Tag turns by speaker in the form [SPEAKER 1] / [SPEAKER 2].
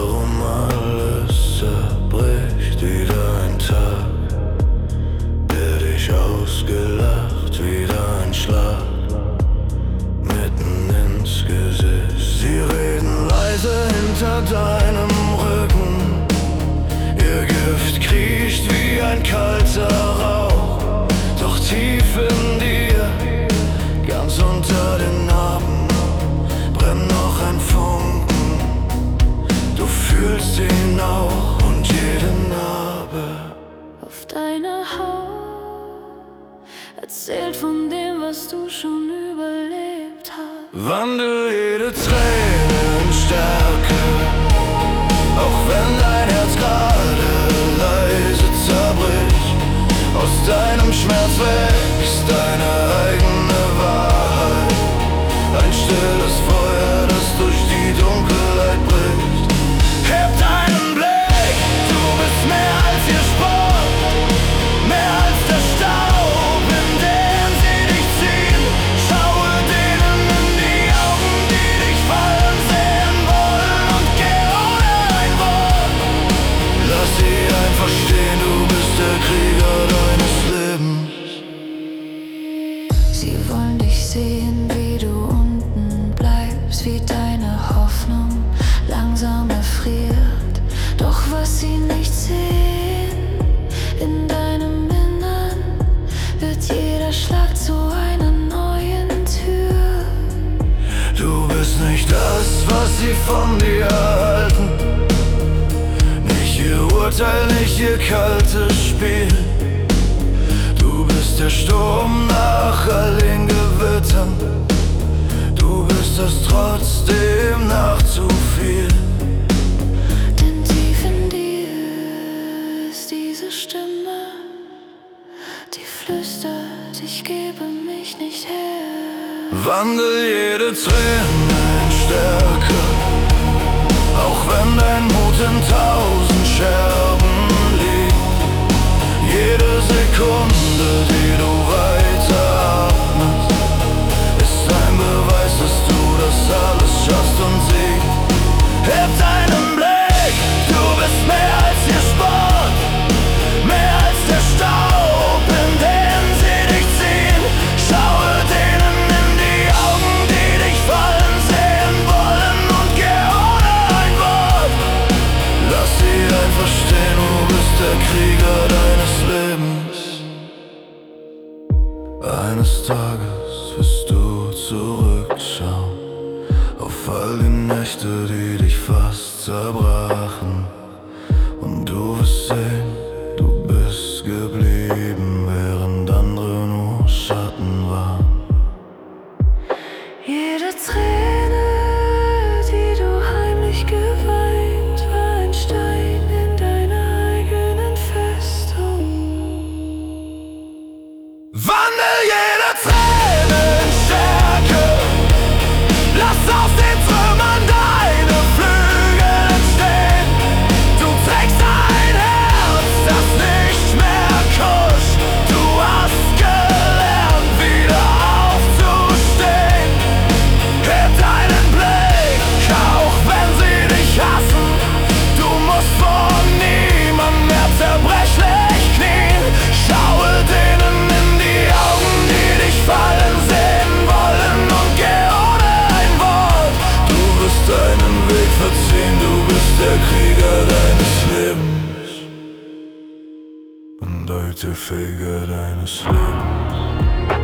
[SPEAKER 1] warum alles zerbricht. Wieder ein Tag, der dich ausgelacht, wieder ein Schlag mitten ins Gesicht. Sie reden leise hinter deinem Rücken, ihr Gift kriecht wie ein kalter Rauch, doch tief in dir, ganz unter den Narben, brennt noch ein Funken. Du fühlst ihn auch und jede Narbe
[SPEAKER 2] auf deiner Haut erzählt von dem, was du schon überlebt hast.
[SPEAKER 1] Wandel jede Träne in Stärke, auch wenn dein Herz gerade leise zerbricht. Aus deinem Schmerz wächst deine eigene Wahrheit, ein stilles Feuer, das durch die Dunkelheit bricht. Heb deinen Blick, du bist mehr als ihr Sport, mehr als der Staub, in den sie dich ziehen. Schaue denen in die Augen, die dich fallen sehen wollen, und geh ohne ein Wort. Lass sie einfach stehen, du bist der Krieger deines Lebens.
[SPEAKER 2] Sie wollen dich sehen, wie du unten bleibst, wie deine Hoffnung langsam erfriert. Doch was sie nicht sehen, in deinem Innern wird jeder Schlag zu einer neuen Tür.
[SPEAKER 1] Du bist nicht das, was sie von dir halten, nicht ihr Urteil, nicht ihr kaltes Spiel. Du bist der Sturm nach all den Gewittern, du bist es trotzdem nach zu viel.
[SPEAKER 2] Denn tief in dir ist diese Stimme, die flüstert, ich gebe mich nicht her.
[SPEAKER 1] Wandel jede Träne in Stärke, auch wenn dein Mut in 1000 Scherben liegt. Jede Sekunde, die du weiteratmest, ist ein Beweis, dass du das alles schaffst und siegst. Heb deinen Blick, du bist mehr als ihr Sport, mehr als der Staub, in den sie dich ziehen. Schaue denen in die Augen, die dich fallen sehen wollen, und geh ohne ein Wort. Lass sie einfach stehen, du bist der Krieger deines Lebens. Eines Tages wirst du zurückschauen auf all die Nächte, die dich fast zerbrachen, und du wirst sehen, du bist geblieben, während andere nur Schatten waren.
[SPEAKER 2] Jede Träne, die du heimlich geweint, war ein Stein in deiner eigenen Festung.
[SPEAKER 1] Wandel jede Träne in Stärke, lass aus den Trümmern deine Flügel entstehen. Du trägst ein Herz, das nicht mehr kuscht. Du hast gelernt, wieder aufzustehen. Heb deinen Blick, auch wenn sie dich hassen. Du musst vor niemandem mehr zerbrechlich knien. Schaue denen in die Augen, die dich fallen sehen wollen, und geh ohne ein Wort. Du wirst deinen Weg verziehen, du bist der Krieger deines Lebens und heute Feger deines Lebens.